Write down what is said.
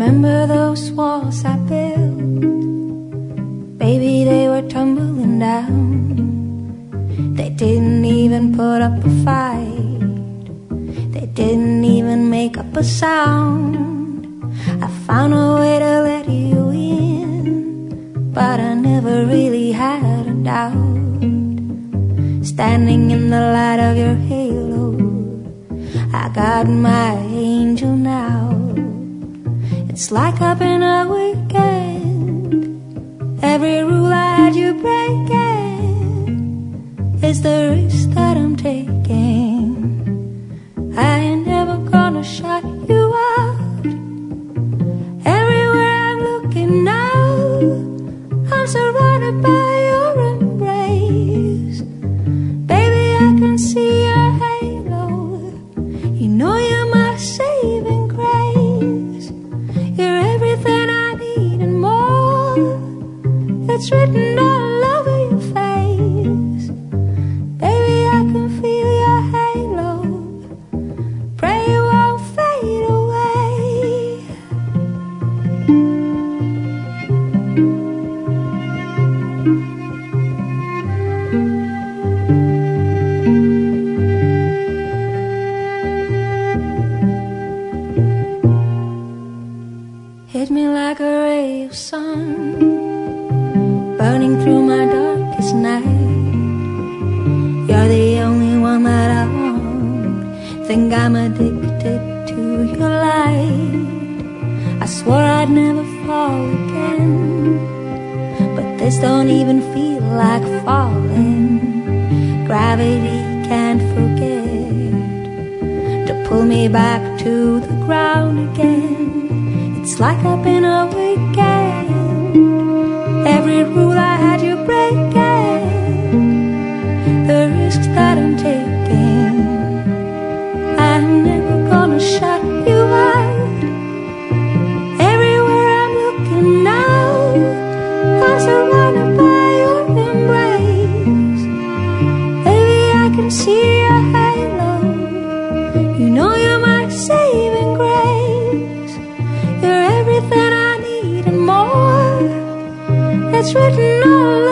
Remember those walls I built? Baby, they were tumbling down. They didn't even put up a fight. They didn't even make up a sound. I found a way to let you in, but I never really had a doubt. Standing in the light of your halo, I got my angel now. It's like I've been a weekend. Every rule I had you breaking is the risk that I'm taking. I ain't never gonna shut you out. Everywhere I'm looking now, I'm surrounded by your embrace. Baby, I can see your halo. You know you're my saving grace. You're everything I need and more. It's written all over your face. Baby, I can feel your halo. Pray you won't fade away. Hit me like a ray of sun, burning through my darkest night. You're the only one that I want. Think I'm addicted to your light. I swore I'd never fall again, but this don't even feel like falling. Gravity can't forget to pull me back to the ground again. It's like I've been a weekend. Every rule I had you breaking, the risks that I'm taking. I'm never gonna shut you out. Everywhere I'm looking now, I'm surrounded by your embrace. Baby, I can see your halo. You know you're my saving grace. You're everything I need and more. It's written all